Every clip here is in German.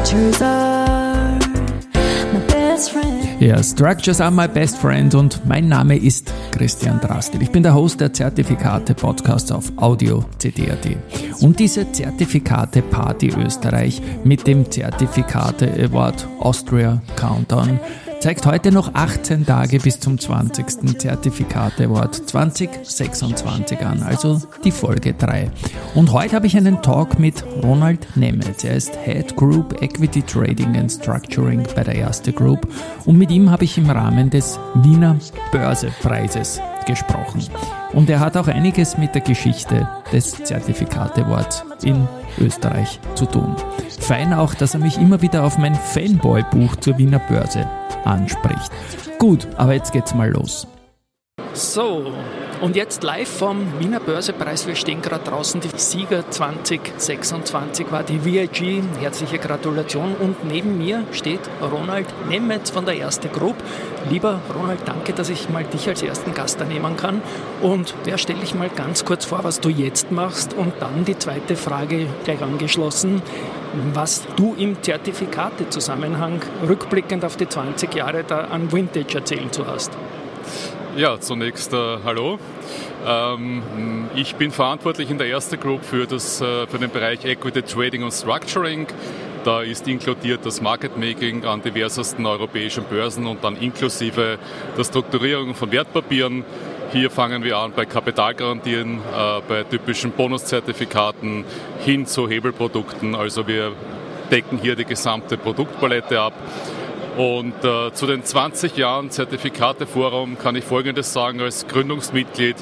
structures are my best friend. Ja, Structures are my best friend und mein Name ist Christian Drastil. Ich bin der Host der Zertifikate-Podcasts auf Audio CD.at. Und diese Zertifikate-Party Österreich mit dem Zertifikate-Award Austria Countdown zeigt heute noch 18 Tage bis zum 20. Zertifikate Award 2026 an, also die Folge 3. Und heute habe ich einen Talk mit Ronald Nemetz. Er ist Head Group Equity Trading and Structuring bei der Erste Group und mit ihm habe ich im Rahmen des Wiener Börsepreises gesprochen. Und er hat auch einiges mit der Geschichte des Zertifikate Awards in Österreich zu tun. Fein auch, dass er mich immer wieder auf mein Fanboy-Buch zur Wiener Börse anspricht. Gut, aber jetzt geht's mal los. So, und jetzt live vom Wiener Börsepreis. Wir stehen gerade draußen. Die Sieger 2026 war die VIG. Herzliche Gratulation. Und neben mir steht Ronald Nemetz von der Erste Group. Lieber Ronald, danke, dass ich mal dich als ersten Gast da nehmen kann. Und ja, stell dich mal ganz kurz vor, was du jetzt machst. Und dann die zweite Frage gleich angeschlossen, was du im Zertifikate-Zusammenhang rückblickend auf die 20 Jahre da an Vintage erzählen zu hast. Ja, zunächst hallo. Ich bin verantwortlich in der Erste Group für den Bereich Equity Trading und Structuring. Da ist inkludiert das Market Making an diversesten europäischen Börsen und dann inklusive der Strukturierung von Wertpapieren. Hier fangen wir an bei Kapitalgarantien, bei typischen Bonuszertifikaten hin zu Hebelprodukten. Also wir decken hier die gesamte Produktpalette ab. Und zu den 20 Jahren Zertifikateforum kann ich Folgendes sagen: Als Gründungsmitglied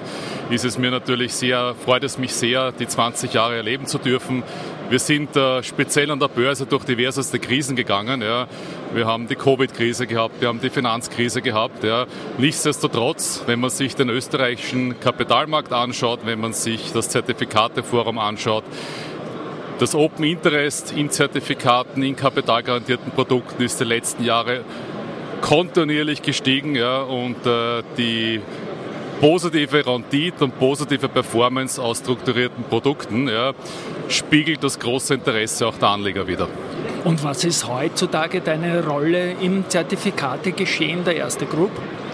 freut es mich sehr, die 20 Jahre erleben zu dürfen. Wir sind speziell an der Börse durch diverseste Krisen gegangen. Ja. Wir haben die Covid-Krise gehabt, wir haben die Finanzkrise gehabt. Ja. Nichtsdestotrotz, wenn man sich den österreichischen Kapitalmarkt anschaut, wenn man sich das Zertifikateforum anschaut, das Open Interest in Zertifikaten, in kapitalgarantierten Produkten ist die letzten Jahre kontinuierlich gestiegen, ja, und die positive Rendite und positive Performance aus strukturierten Produkten, ja, spiegelt das große Interesse auch der Anleger wider. Und was ist heutzutage deine Rolle im Zertifikategeschehen der Erste Group?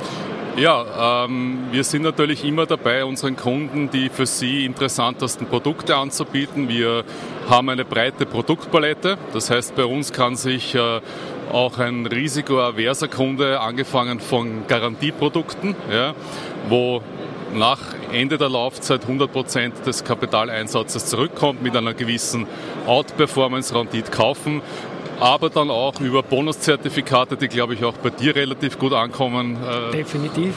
Ja, wir sind natürlich immer dabei, unseren Kunden die für sie interessantesten Produkte anzubieten. Wir haben eine breite Produktpalette. Das heißt, bei uns kann sich auch ein risikoaverser Kunde, angefangen von Garantieprodukten, ja, wo nach Ende der Laufzeit 100% des Kapitaleinsatzes zurückkommt, mit einer gewissen Outperformance-Rendite kaufen. Aber dann auch über Bonuszertifikate, die, glaube ich, auch bei dir relativ gut ankommen. Definitiv,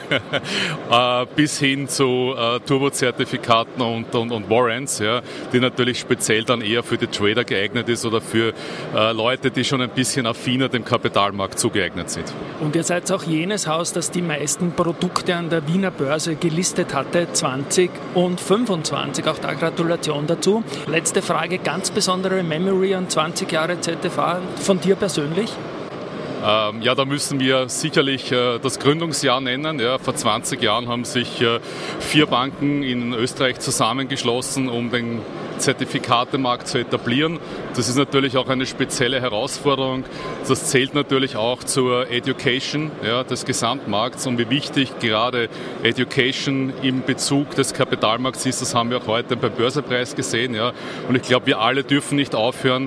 ja. Bis hin zu Turbozertifikaten und Warrants, ja, die natürlich speziell dann eher für die Trader geeignet ist oder für Leute, die schon ein bisschen affiner dem Kapitalmarkt zugeeignet sind. Und ihr seid auch jenes Haus, das die meisten Produkte an der Wiener Börse gelistet hatte, 20 und 25. Auch da Gratulation dazu. Letzte Frage, ganz besondere Memory an 20 Jahre ZTV von dir persönlich? Ja, da müssen wir sicherlich das Gründungsjahr nennen. Ja, vor 20 Jahren haben sich 4 Banken in Österreich zusammengeschlossen, um den Zertifikatemarkt zu etablieren. Das ist natürlich auch eine spezielle Herausforderung. Das zählt natürlich auch zur Education, ja, des Gesamtmarkts, und wie wichtig gerade Education im Bezug des Kapitalmarkts ist. Das haben wir auch heute beim Börsepreis gesehen. Ja. Und ich glaube, wir alle dürfen nicht aufhören,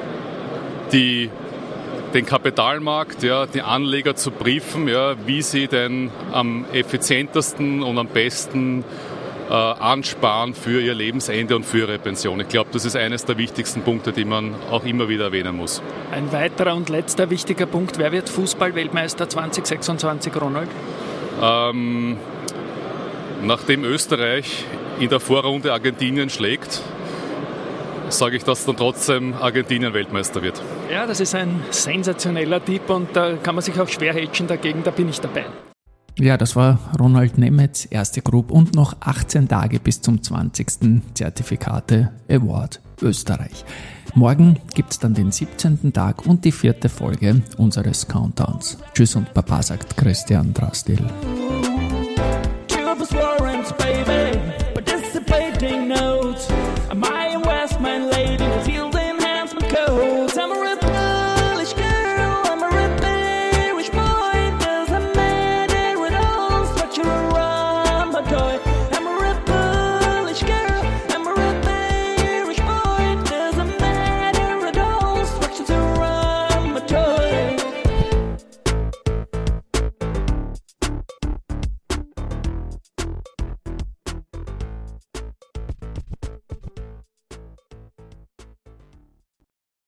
den Kapitalmarkt, ja, die Anleger zu briefen, ja, wie sie denn am effizientesten und am besten ansparen für ihr Lebensende und für ihre Pension. Ich glaube, das ist eines der wichtigsten Punkte, die man auch immer wieder erwähnen muss. Ein weiterer und letzter wichtiger Punkt: Wer wird Fußball-Weltmeister 2026, Ronald? Nachdem Österreich in der Vorrunde Argentinien schlägt, sage ich, dass dann trotzdem Argentinien Weltmeister wird. Ja, das ist ein sensationeller Tipp und da kann man sich auch schwer hedgen dagegen, da bin ich dabei. Ja, das war Ronald Nemetz, Erste Group, und noch 18 Tage bis zum 20. Zertifikate Award Österreich. Morgen gibt's dann den 17. Tag und die 4. Folge unseres Countdowns. Tschüss und Baba, sagt Christian Drastil.